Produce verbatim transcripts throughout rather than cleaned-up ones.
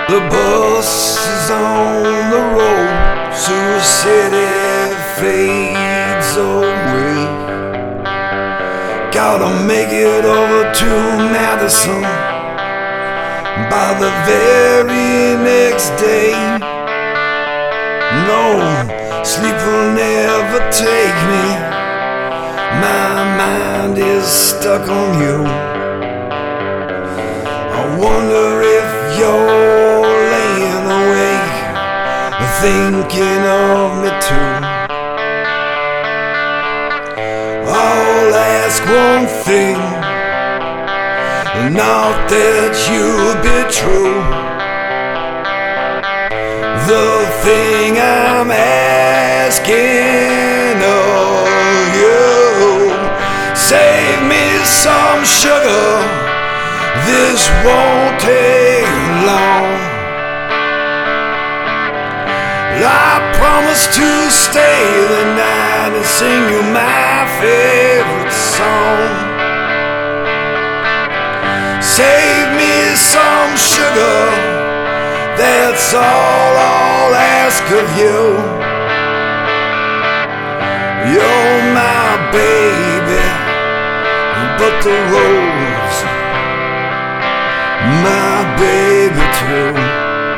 The bus is on the road, Sioux City fades away. Gotta make it over to Madison by the very next day. No, sleep will never take me. My mind is stuck on you. I wonder if you're laying awake, thinking of me too. I'll ask one thing, not that you be true. The thing I'm asking of you, save me some sugar. This won't take long. I promise to stay the night and sing you my favorite song. Save me some sugar, that's all I'll ask of you. You're my baby, but the rose, my baby too.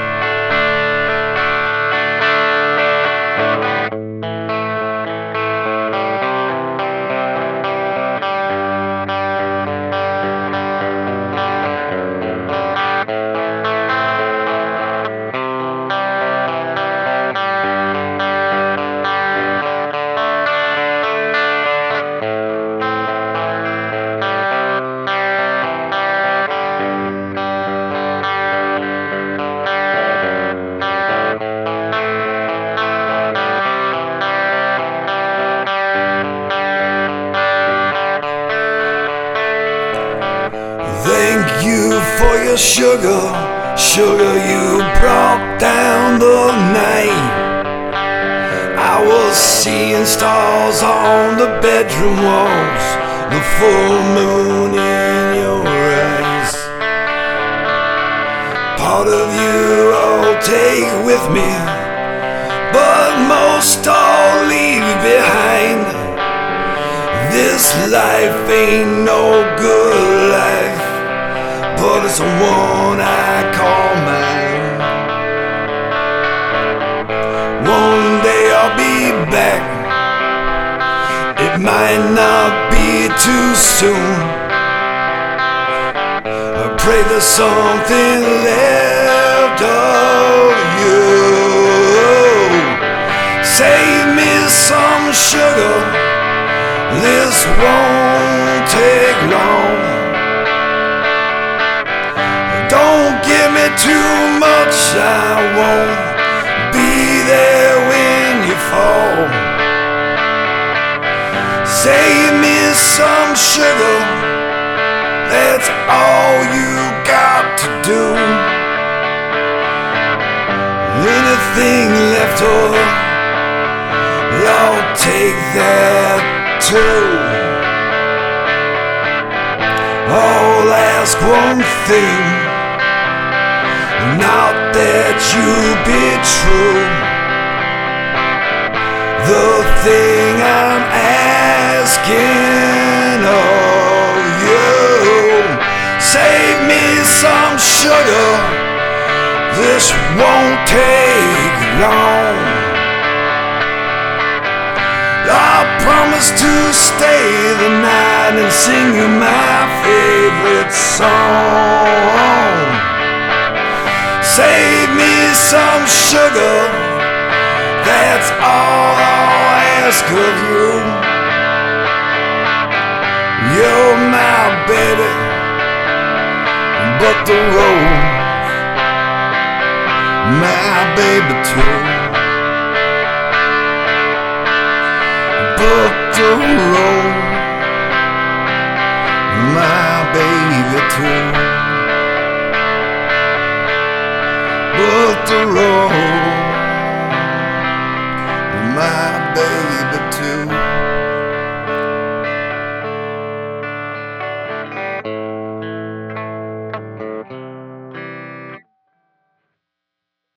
Thank you for your sugar, sugar you brought down the night. I was seeing stars on the bedroom walls, the full moon in your eyes. Part of you I'll take with me, but most I'll leave behind. This life ain't no good life, but it's the one I call mine. One day I'll be back, it might not be too soon. I pray there's something left of you. Save me some sugar, this won't take long. Don't give me too much, I won't be there when you fall. Save me some sugar, that's all you got to do. Anything left over, I'll take that too. I'll ask one thing, not that you be true. The thing I'm asking of you, save me some sugar, this won't take long. I promise to stay the night and sing you my favorite song. Save me some sugar, that's all I'll ask of you. You're my baby, but the rose, my baby too. But the rose, my baby too. But the rose,